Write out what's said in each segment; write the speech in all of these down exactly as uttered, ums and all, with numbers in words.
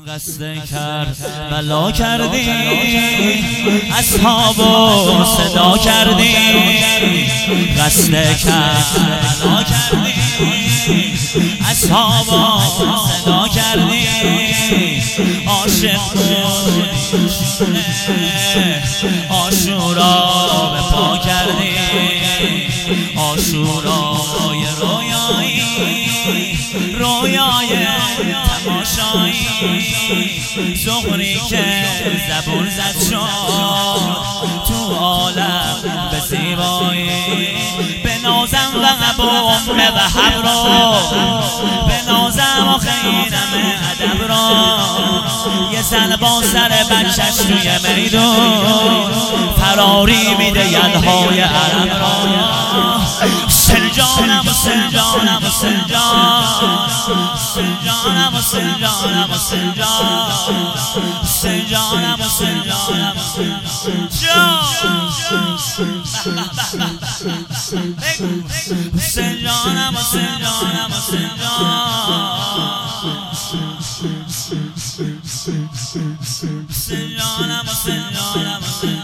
قصد کرد بلا کردی اصحابو صدا کردی قصد کرد بلا کردی اصحابو صدا کردی عاشق بودی عاشورا به پا کردی عاشورای رویایی رویای تماشایی زغری که زبون زد شد تو عالم به زیبایی به نازم و ابوم و حبرا به نازم و خیرم ادب را یه زن با سر بچش توی میدون فراری میده یلهای عرب را سلجانم و سلجانم و سلجان سلجانم و سلجانم و سلجان سلجانم و سلجانم و سلجان سلجانم و سلجانم و سلجان سلجانم و سلجانم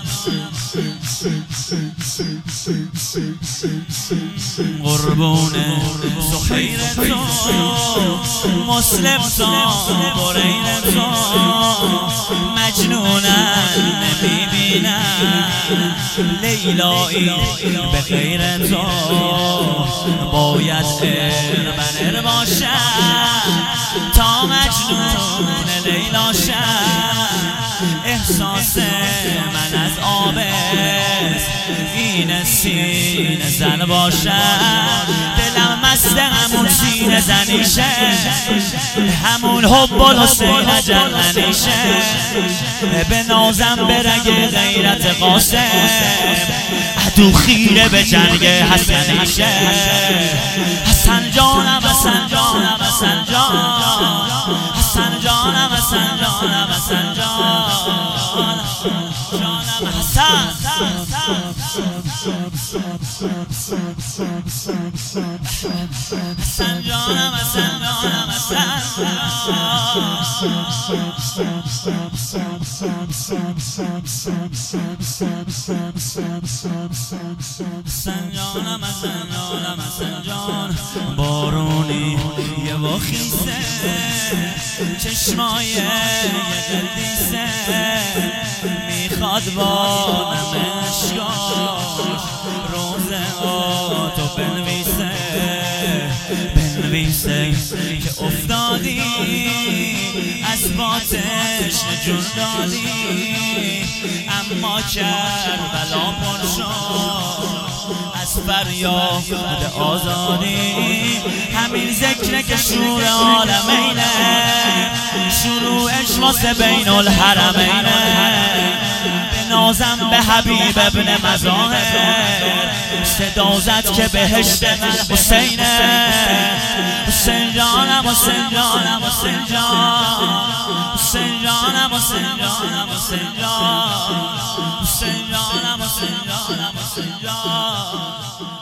قربون سخیر تو مسلم تو برین تو مجنونم نمیبینم لیلایی به غیر تو باید اربنر باشم تا مجنون لیلا شم احساس من از آبست این سینه زن باشم دلم مست همون سینه زنیشه همون حب الحسین جلنیشه به نازم برگ غیرت قاسم عدو خیره به جنگ حسنیشه حسن جانم حسن جانم حسن جان حسن جانم حسن جانم حسن جان جانم حسن حسن جانم حسن جانم حسن حسن جانم حسن جانم حسن جان بارونی یه واخیسه چشمای یه قدیسه میخواد با نمشکاش روزه تو بنویسه بنویسه که افتادی از باتش جون دادی اما کربلا پر شد از فریاد آزادی همین ذکره که شور عالمینه شروعش واسه بین الحرمینه به نازم به حبیب ابن مظاهر صدا زد که بهشت من حسینه حسین جانم حسین جانم حسین جان حسین جانم حسین جانم حسین جان حسین جانم حسین جانم حسین جان